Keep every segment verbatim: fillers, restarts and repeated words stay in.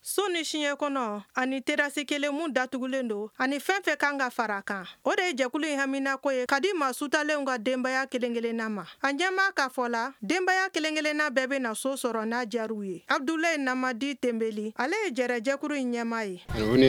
so ni siɲɛ kɔnɔ ani terasi kelen mun datugulen don ani fɛn fɛn kan ka fara kan. O de ye jɛkulu in haminako ye ka di maa sutalenw ka denbaya kelen kelenna ma. A ɲɛma k'a fɔ la denbaya kelen kelenna bɛɛ bena so sɔrɔ n'a jar'u ye. Abdulaye Namadi Tembeli ale ye jɛrɛjɛkuru in ɲɛma ye.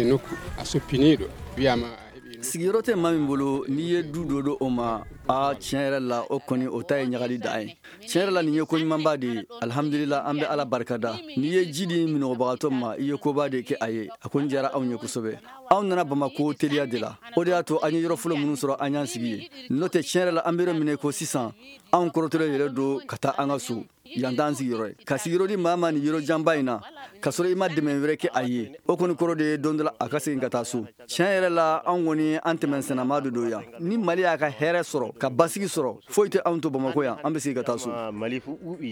sigiyɔrɔ tɛ maa min bolo n'i ye du do do o ma a tiɲɛ yɛrɛ la o kɔni o ta ye ɲagali dan ye. tiɲɛ yɛrɛ la nin ye koɲumanba de ye. alhamdulila an bɛ ala barikada. n'i ye ji di minɔgɔbagatɔ ma i ye koba de kɛ a ye. a kɔni diyara anw ye kosɛbɛ. anw nana bamako teliya de la. o de y'a to an ye yɔrɔ fɔlɔ minnu sɔrɔ an y'an sigi ye. n'o tɛ tiɲɛ yɛrɛ la an bɛ yɔrɔ minɛ ko sisan anw kɔrɔtɔlen yɛrɛ don ka taa an ka so. yan t'an sigiyɔrɔ ye. ka sigiyɔrɔ di maa ma nin yɔrɔ janba in na ka sɔrɔ i ma dɛmɛ wɛrɛ kɛ a ye o kɔni kɔrɔ de ye don dɔ la a ka segin ka taa so. tiɲɛ yɛrɛ la anw kɔni an tɛmɛsɛnnama de don yan. ni mali y'a ka hɛrɛ sɔrɔ ka basigi sɔrɔ foyi tɛ anw to bamako yan an bɛ segin ka taa so. mun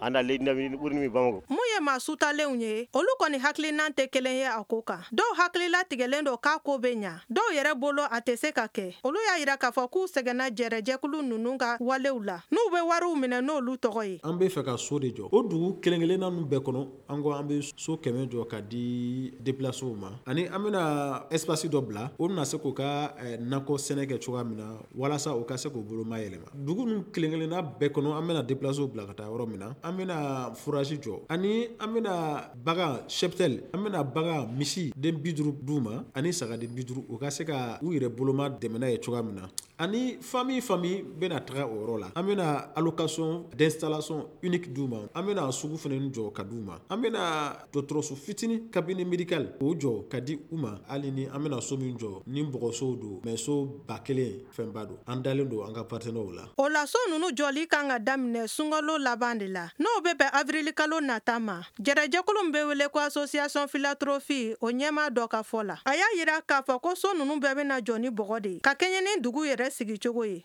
ye maa sutalenw ye olu kɔni hakilinan tɛ kelen ye a ko kan. dɔw hakilila tigɛlen don k'a ko bɛ ɲa. dɔw yɛrɛ bolo a tɛ se ka kɛ. olu y'a yira k'a fɔ k'u sɛgɛnna jɛrɛjɛkulu ninnu ka walew la n'u bɛ wariw minɛ n'olu tɔgɔ ye. an bɛ fɛ ka so de jɔ o dugu kelen kelenna ninnu bɛɛ kɔnɔ an ko an bɛ so kɛmɛ jɔ ka di déplacew ma ani an bɛna espace dɔ bila o bɛna se k'u ka nakɔ sɛnɛ kɛ cogoya min na walasa u ka se k'u bolo mayɛlɛma. dugu ninnu kelen kelenna bɛɛ kɔnɔ an bɛna déplacew bila ka taa yɔrɔ min na an bɛna fourage jɔ ani an bɛna bagan cheptel an bɛna bagan misi den bi duuru d'u ma ani sagaden bi duuru u ka se ka u yɛrɛ boloma dɛmɛ n'a ye cogoya min na ani famille famille bɛna taga o yɔrɔ la an bɛna allocation d'installation unique d'u ma an bɛna sugu fana jɔ ka d'u ma an bɛna dɔgɔtɔrɔso fitinin cabinet médical k'o jɔ ka di u ma hali ni an bɛna so min jɔ ni bɔgɔsow don mais so ba kelen fɛnba don an dalen don an ka partenaires la. o la so ninnu jɔli kan ka daminɛ sunkalo laban de la n'o bɛ bɛn avril kalo nata ma. jɛrɛjɛkulu min bɛ wele ko association philanthropie o ɲɛma dɔ ka fɔ la a y'a yira k'a fɔ ko so ninnu bɛɛ bɛna jɔ ni bɔgɔ de ye ka kɛɲɛ ni dugu yɛrɛ sigicogo ye.